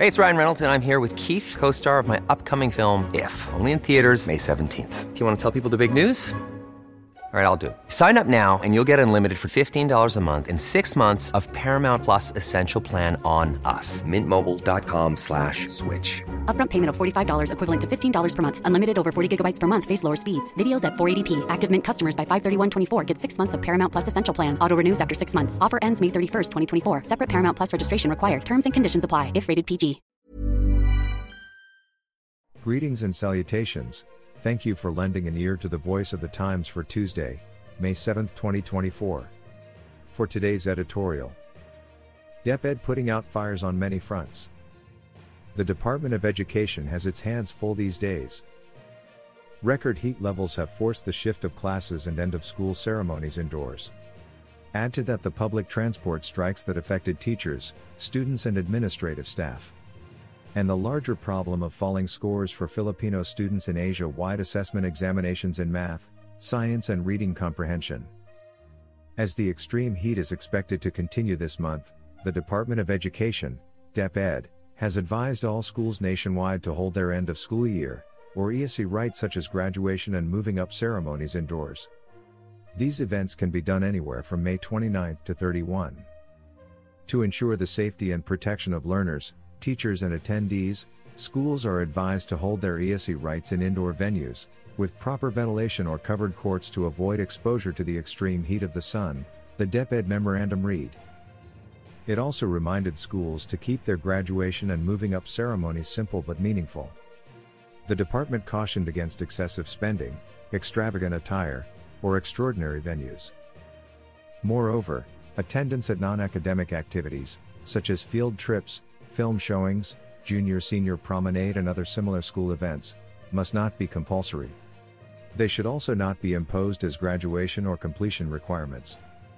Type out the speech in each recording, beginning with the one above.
Hey, it's Ryan Reynolds, and I'm here with Keith, co-star of my upcoming film, If, only in theaters May 17th. Do you want to tell people the big news? All right, I'll do it. Sign up now and you'll get unlimited for $15 a month and 6 months of Paramount Plus Essential Plan on us. MintMobile.com/switch. Upfront payment of $45 equivalent to $15 per month. Unlimited over 40 gigabytes per month. Face lower speeds. Videos at 480p. Active Mint customers by 531.24 get 6 months of Paramount Plus Essential Plan. Auto renews after 6 months. Offer ends May 31st, 2024. Separate Paramount Plus registration required. Terms and conditions apply if rated PG. Greetings and salutations. Thank you for lending an ear to the voice of the Times for Tuesday, May 7, 2024. For today's editorial, DepEd putting out fires on many fronts. The Department of Education has its hands full these days. Record heat levels have forced the shift of classes and end-of-school ceremonies indoors. Add to that the public transport strikes that affected teachers, students and administrative staff. And the larger problem of falling scores for Filipino students in Asia-wide assessment examinations in math, science and reading comprehension. As the extreme heat is expected to continue this month, the Department of Education, DepEd, has advised all schools nationwide to hold their end-of-school year, or ESE rites such as graduation and moving up ceremonies indoors. These events can be done anywhere from May 29 to 31. To ensure the safety and protection of learners, teachers and attendees, schools are advised to hold their ESE rites in indoor venues, with proper ventilation or covered courts to avoid exposure to the extreme heat of the sun, the DepEd memorandum read. It also reminded schools to keep their graduation and moving up ceremonies simple but meaningful. The department cautioned against excessive spending, extravagant attire, or extraordinary venues. Moreover, attendance at non-academic activities, such as field trips, film showings, junior-senior promenade and other similar school events, must not be compulsory. They should also not be imposed as graduation or completion requirements.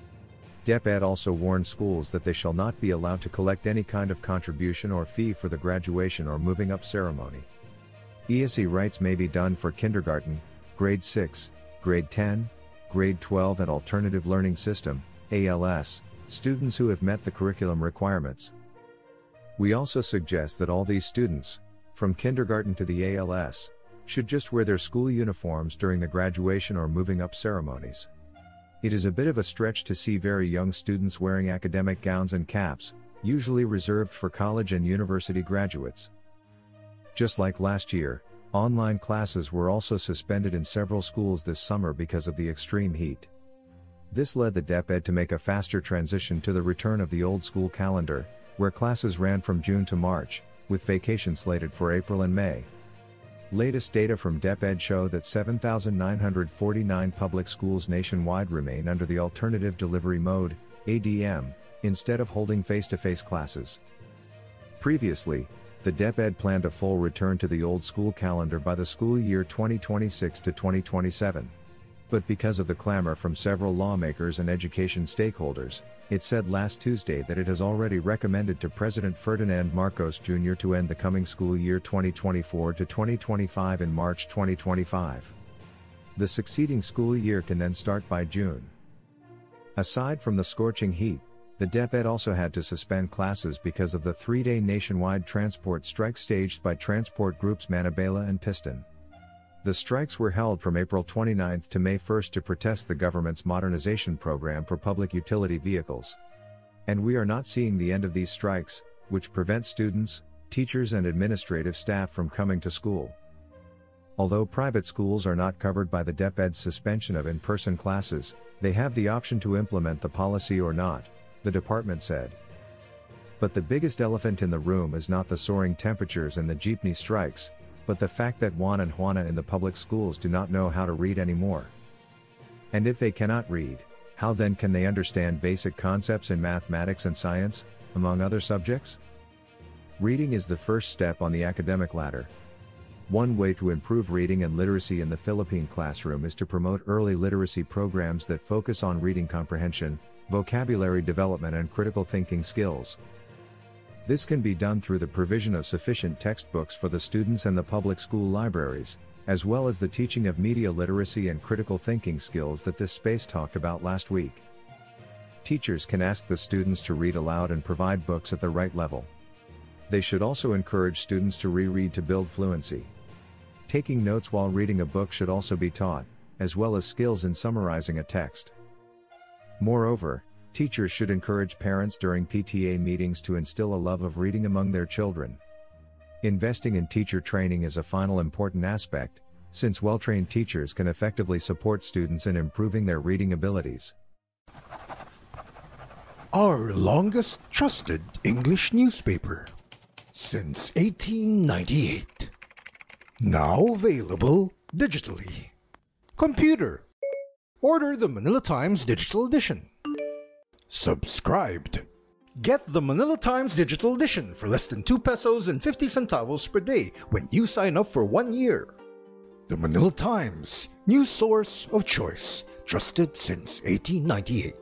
DepEd also warned schools that they shall not be allowed to collect any kind of contribution or fee for the graduation or moving up ceremony. ESE rites may be done for kindergarten, grade 6, grade 10, grade 12 and alternative learning system, ALS, students who have met the curriculum requirements. We also suggest that all these students, from kindergarten to the ALS, should just wear their school uniforms during the graduation or moving up ceremonies. It is a bit of a stretch to see very young students wearing academic gowns and caps, usually reserved for college and university graduates. Just like last year, online classes were also suspended in several schools this summer because of the extreme heat. This led the DepEd to make a faster transition to the return of the old school calendar, where classes ran from June to March, with vacation slated for April and May. Latest data from DepEd show that 7,949 public schools nationwide remain under the Alternative Delivery Mode, ADM, instead of holding face-to-face classes. Previously, the DepEd planned a full return to the old school calendar by the school year 2026 to 2027. But because of the clamor from several lawmakers and education stakeholders, it said last Tuesday that it has already recommended to President Ferdinand Marcos Jr. to end the coming school year 2024 to 2025 in March 2025. The succeeding school year can then start by June. Aside from the scorching heat, the DepEd also had to suspend classes because of the 3-day nationwide transport strike staged by transport groups Manibela and Piston. The strikes were held from April 29 to May 1 to protest the government's modernization program for public utility vehicles. And we are not seeing the end of these strikes, which prevent students, teachers and administrative staff from coming to school. Although private schools are not covered by the DepEd's suspension of in-person classes, they have the option to implement the policy or not, the department said. But the biggest elephant in the room is not the soaring temperatures and the jeepney strikes, but the fact that Juan and Juana in the public schools do not know how to read anymore. And if they cannot read, how then can they understand basic concepts in mathematics and science, among other subjects? Reading is the first step on the academic ladder. One way to improve reading and literacy in the Philippine classroom is to promote early literacy programs that focus on reading comprehension, vocabulary development and critical thinking skills. This can be done through the provision of sufficient textbooks for the students and the public school libraries, as well as the teaching of media literacy and critical thinking skills that this space talked about last week. Teachers can ask the students to read aloud and provide books at the right level. They should also encourage students to reread to build fluency. Taking notes while reading a book should also be taught, as well as skills in summarizing a text. Moreover, teachers should encourage parents during PTA meetings to instill a love of reading among their children. Investing in teacher training is a final important aspect, since well-trained teachers can effectively support students in improving their reading abilities. Our longest trusted English newspaper since 1898. Now available digitally. Computer. Order the Manila Times Digital Edition. Subscribed. Get the Manila Times Digital Edition for less than 2 pesos and 50 centavos per day when you sign up for 1 year. The Manila Times, news source of choice, trusted since 1898.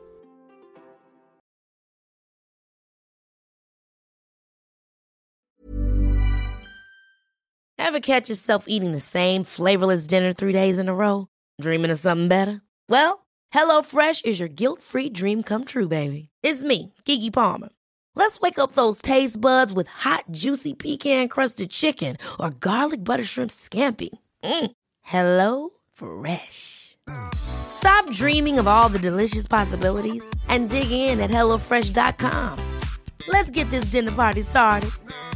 Ever catch yourself eating the same flavorless dinner 3 days in a row? Dreaming of something better? Well, HelloFresh is your guilt-free dream come true, baby. It's me, Keke Palmer. Let's wake up those taste buds with hot, juicy pecan-crusted chicken or garlic butter shrimp scampi. Hello Fresh. Stop dreaming of all the delicious possibilities and dig in at HelloFresh.com. Let's get this dinner party started.